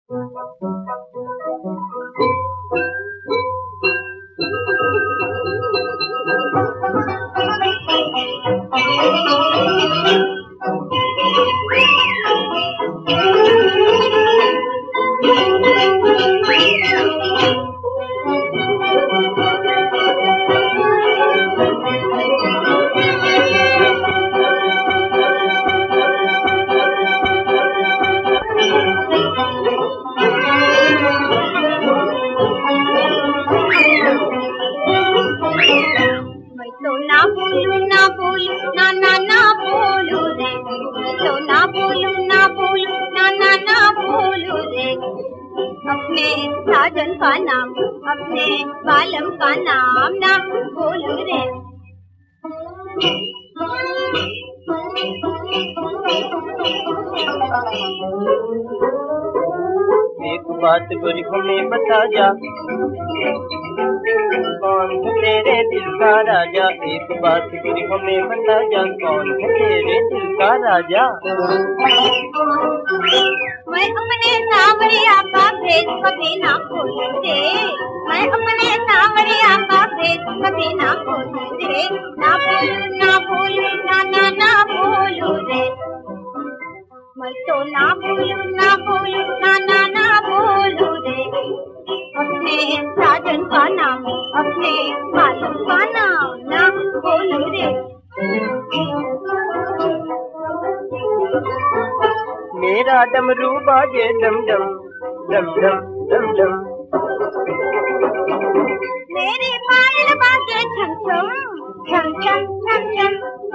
अपने साजन का नाम, अपने बालम का नाम ना बोलू रे। एक बात गोरी हमें बता जा, कौन है तेरे दिल का राजा। एक बात गोरी हमें बता जा, कौन है तेरे दिल का राजा। मैं अपने सांवरिया का भेद कभी ना खोलूं रे, मैं अपने सांवरिया का भेद कभी ना खोलूं रे। ना बोलूं ना बोलूं ना ना ना बोलूं रे, मैं तो ना बोलूं ना बोलूं ना ना ना बोलूं रे। अपने साजन का नाम, अपने मालूम का नाम ना बोलूं रे। मेरा डमरू बाजे डम डम डम डम डम डम, मेरी पायल बाजे छम छम छम छम छम छम।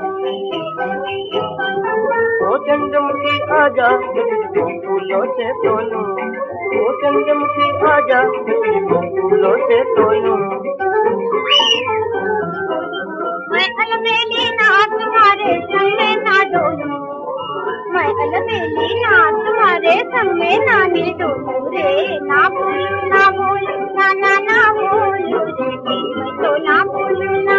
ओ चंद्रमुखी आजा तुझको फूलों से तोलूं, ओ चंद्रमुखी आजा तुझको फूलों से तोलूं। मैं अलबेली ना तुम्हारे संग में ना डोलूं, मैं अलबेली ना तुम्हारे संग में ना डोलूं रे। ना बोलूं ना बोलूं ना ना ना बोलूं रे, मैं तो ना बोलूं ना